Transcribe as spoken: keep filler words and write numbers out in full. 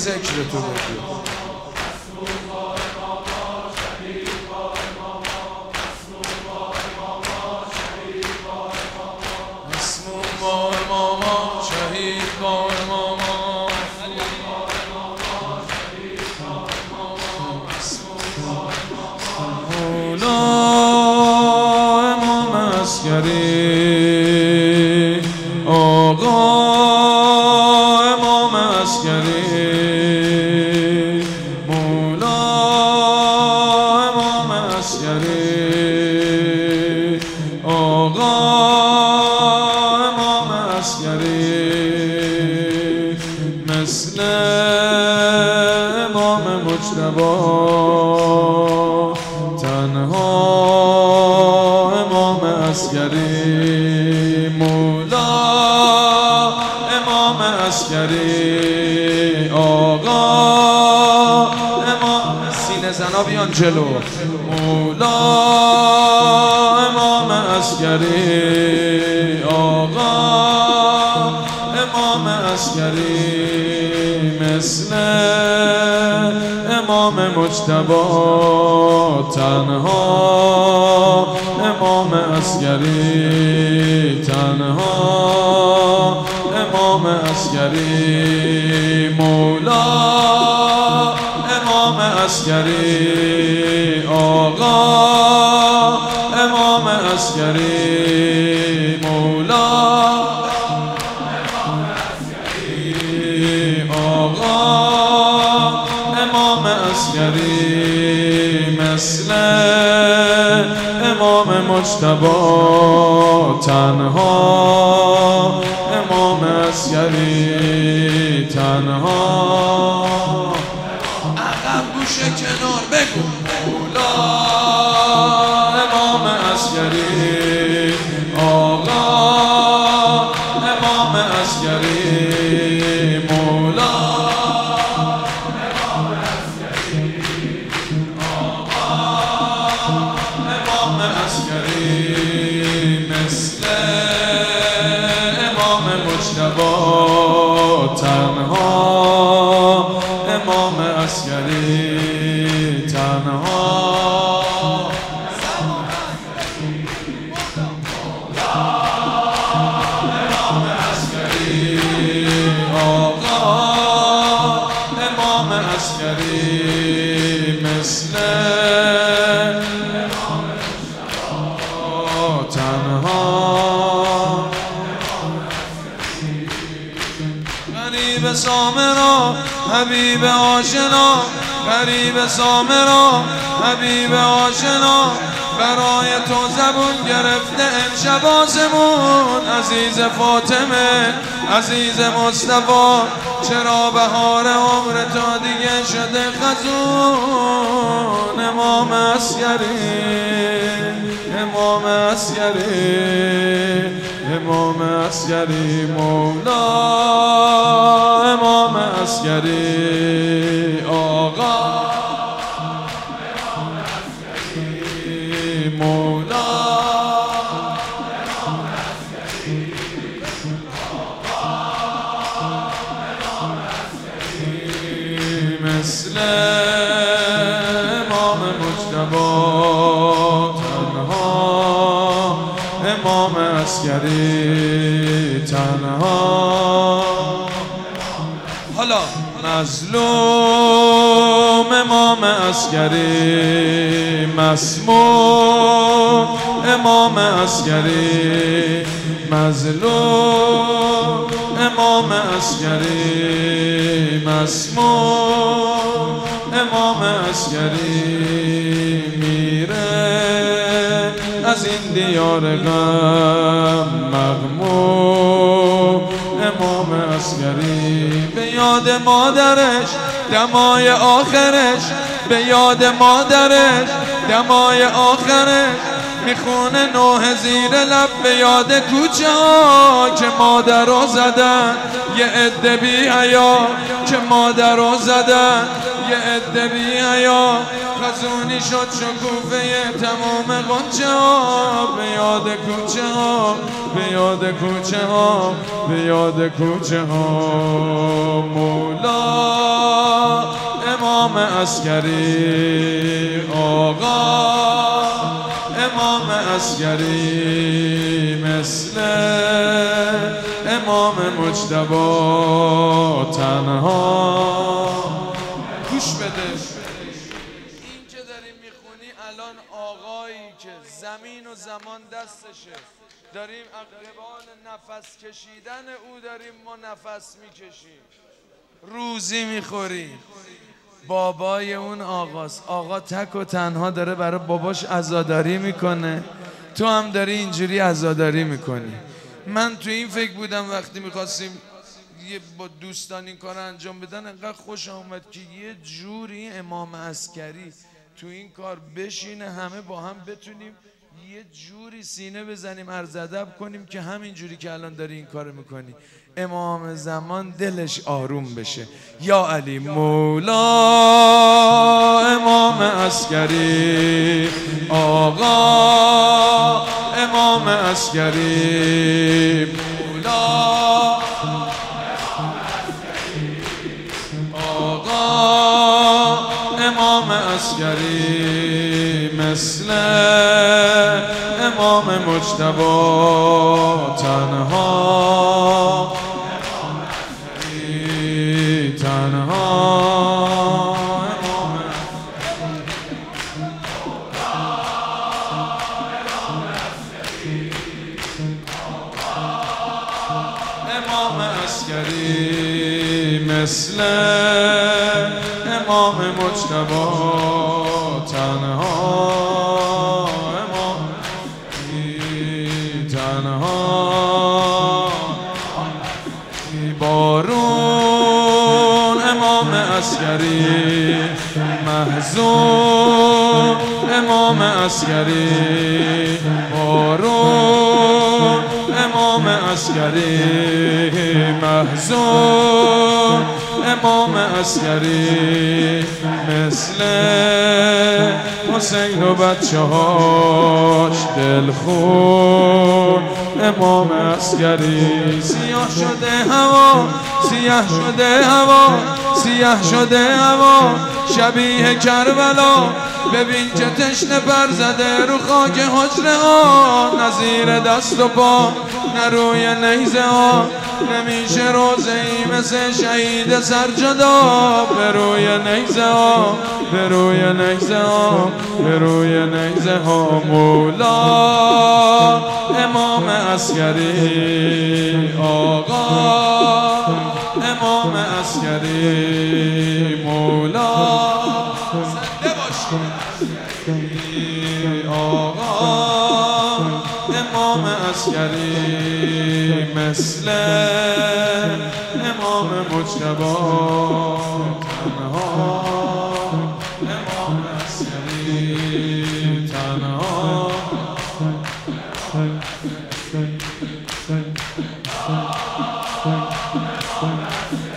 ذکر تو بگو. آقا امام عسکری، مولا امام عسکری، آقا امام عسکری، مثل امام مجتبی تنها امام عسکری، مولا امام عسکری، آقا امام سینه زنا بیان جلو، مولا امام عسکری، آقا امام عسکری، مثل امام مجتبی تنها امام عسکری، تنها امام عسکری، مولا امام عسکری، آقا امام عسکری، مولا امام عسکری، آقا امام عسکری، مثل امام مجتبی تنها امام عسکری، تنها عقب گوشه کنار بگو. مولا امام عسکری، آقا امام عسکری، مولا امام عسکری، آقا امام عسکری، مثل امام مجتبی تنها امام عسکری، تنها امام عسکری، آقا امام عسکری، مثل امام مجتبی تنها غریب سامرا حبیب آشنا، غریب سامرا حبیب آشنا، برای تو زبون گرفته امشب آسمون، عزیز فاطمه عزیز مصطفی، چرا بهار عمر تو دیگه شده خزون، امام عسکری، امام عسکری، امام عسکری، مولا امام عسکری، آقا امام عسکری، مولا امام عسکری، آقا امام عسکری، مثل امام مجتبی تنها امام عسکری، تنها حالا مظلوم امام عسکری، مسموم امام عسکری، مظلوم امام عسکری، مسموم امام عسکری، میره از این دیار غم مغموم امام عسکری، به یاد مادرش دمای آخرش، به یاد مادرش دمای آخرش، میخونه نوح زیر لب، به یاد کوچه ها که مادر رو زدن، یه عده بی حیا که مادر رو زدن، یه عده بی حیا خزونی شد شکوفه تمام غنچه ها به یاد کوچه ها به یاد کوچه ها به یاد کوچه ها مولا امام عسکری آقا امام عسکری مثل امام مجتبی تنها. گوش بده این که داریم میخونی الان آقایی که زمین و زمان دستشه داریم قبال نفس کشیدن او داریم ما نفس میکشیم روزی میخوریم. بابای اون آقاست. آقا تک و تنها داره برای باباش عزاداری میکنه، تو هم داری اینجوری عزاداری میکنی. من تو این فکر بودم وقتی میخواستیم یه با دوستان این کار انجام بدن انقدر خوش آمد که یه جوری امام عسکری تو این کار بشینه همه با هم بتونیم یه جوری سینه بزنیم عرض ادب کنیم که همین جوری که الان داری این کار میکنی امام زمان دلش آروم بشه. یا علی مولا امام عسکری آقا امام عسکری مولا آقا امام عسکری مثل امام مجتبی تنها تنها امام عسکری مثل امام مجتبی تنها امام تنها بارون امام عسکری محزون امام عسکری بارون امام عسکری محزون امام عسکری مثل حسین و بچه هاش دلخون امام عسکری. سیاه شده هوا سیاه شده هوا سیاه شده هوا شبیه کربلا ببین که تشنه پر زده رو خاک حجره ها نظیر دست و پا نه روی نیزه ها نمیشه روزه ای مثل شهید سرجدا به روی نیزه ها به روی نیزه ها به روی نیزه ها مولا امام عسکری آقا امام عسکری مولا زنده باشی آقا امام عسکری مثل امام مجتبی تنها امام عسکری تنها Thank you.